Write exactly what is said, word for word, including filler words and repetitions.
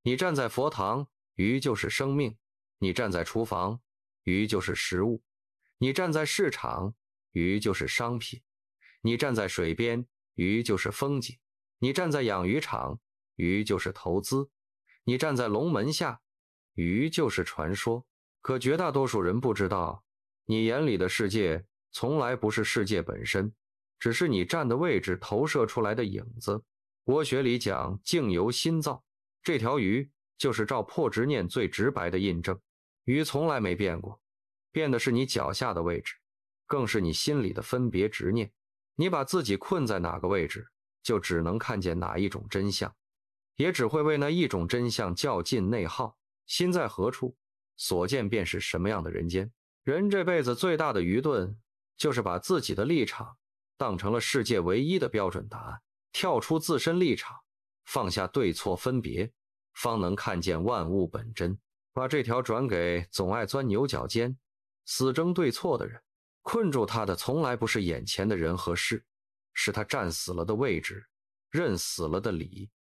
你站在佛堂，鱼就是生命；你站在厨房，鱼就是食物；你站在市场，鱼就是商品；你站在水边，鱼就是风景；你站在养鱼场，鱼就是投资；你站在龙门下，鱼就是传说。可绝大多数人不知道，你眼里的世界从来不是世界本身，只是你站的位置投射出来的影子。国学里讲境由心造，这条鱼就是照破执念最直白的印证。鱼从来没变过，变的是你脚下的位置，更是你心里的分别执念。你把自己困在哪个位置，就只能看见哪一种真相，也只会为那一种真相较劲内耗。心在何处，所见便是什么样的人间。人这辈子最大的愚钝，就是把自己的立场当成了世界唯一的标准答案。跳出自身立场，放下对错分别，方能看见万物本真。把这条转给总爱钻牛角尖、死争对错的人。困住他的从来不是眼前的人和事，是他站死了的位置，认死了的理。